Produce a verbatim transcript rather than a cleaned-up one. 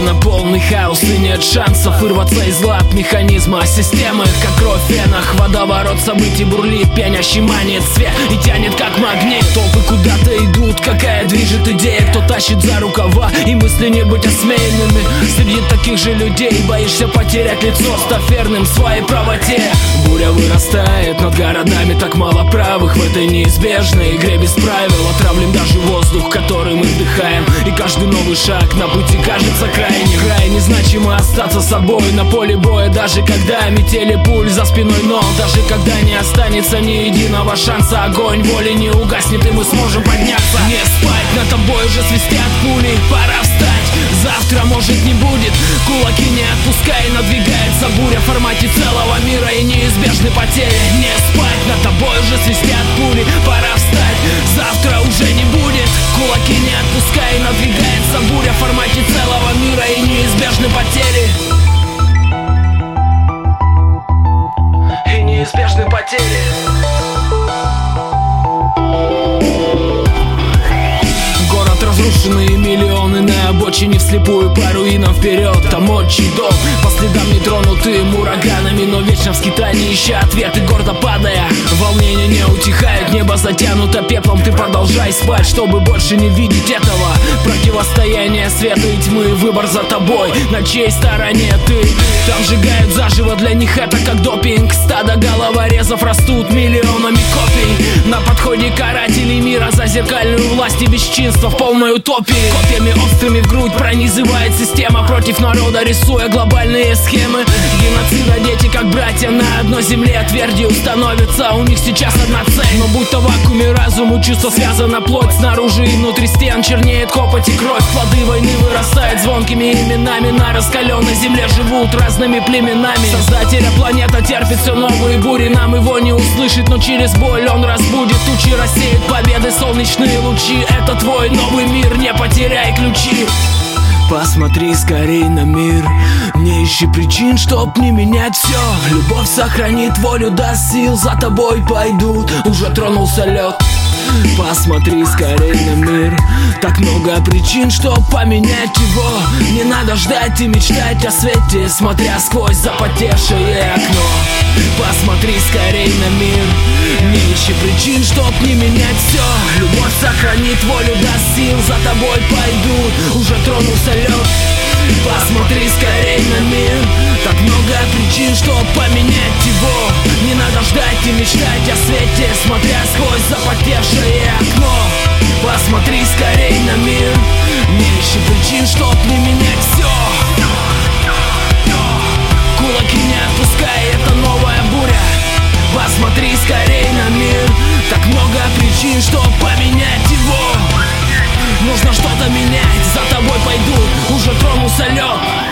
Постепенно полный хаос и нет шансов вырваться из лап механизма системы. Как кровь в венах, водоворот событий бурлит, пьянящий манит свет и тянет как магнит. Толпы куда-то идут, какая движет идея, кто тащит за рукава, и мысли не быть осмеянными. Среди таких же людей боишься потерять лицо, став верным своей правоте. Буря вырастает над городами, так мало правых в этой неизбежной игре без правил. Отравлен даже воздух, который мы вдыхаем, и каждый новый шаг на пути кажется крайне, крайне значимо остаться собой на поле боя. Даже когда метели пуль за спиной, но даже когда не останется ни единого шанса, огонь воли не угаснет, и мы сможем подняться. Не спать, над тобой уже свистят пули, пора встать, завтра может не будет. Кулаки не отпускай, надвигается буря в формате целого мира и неизбежны потери. Не спать, над тобой уже свистят пули, пора встать, завтра уже не будет. Кулаки не отпускай, надвигается буря в формате целого мира и неизбежны потери. И неизбежны потери. Город разрушенный, миллионы на обочине вслепую по руинам вперед. Там отчий дом, по следам нетронутым ураганами, но вечно в скитании ища ответы, гордо падая. Волнения не утихают, небо затянуто пеплом. Ты продолжай спать, чтобы больше не видеть этого противостояния света и тьмы. Выбор за тобой, на чьей стороне ты. Там сжигают заживо, для них это как допинг. Стадо головорезов растут миллионами копий. На подходе карателей мира за зеркальную власть и бесчинство в полной утопии. Копьями острыми в грудь пронизывает система против народа, рисуя глобальные схемы геноцида. Дети как братья на одной земле, твердью становятся, у них сейчас одна цель. Но будь то в вакууме разум и чувство связано, плоть снаружи и внутри стен чернеет копоть и кровь. Плоды войны вырастают звонкими именами, на раскаленной земле живут разными племенами. Создателя планета терпит все новые бури, нам его не услышать, но через боль он разбудит тучи, рассеет победы солнечные лучи. Это твой новый мир, не потеряй ключи. Посмотри скорей на мир, не ищи причин, чтоб не менять все. Любовь сохранит волю, даст сил, за тобой пойдут, уже тронулся лед. Посмотри скорей на мир, так много причин, чтоб поменять его. Не надо ждать и мечтать о свете, смотря сквозь запотевшее окно. Посмотри скорей на мир, не ищи причин, чтоб не менять все. Любовь сохранит волю, даст сил, за тобой пойдут, уже тронулся лед. Посмотри скорей на мир, так много причин, чтоб поменять его. Не надо ждать и мечтать о свете, смотря сквозь запотевшее окно. Посмотри скорей на мир, не ищи причин, чтоб не менять все. Кулаки не отпускай, это новая буря. Посмотри скорей на мир, так много причин, чтоб поменять его. Нужно что-то менять, за тобой пойдут, уже тронулся лед.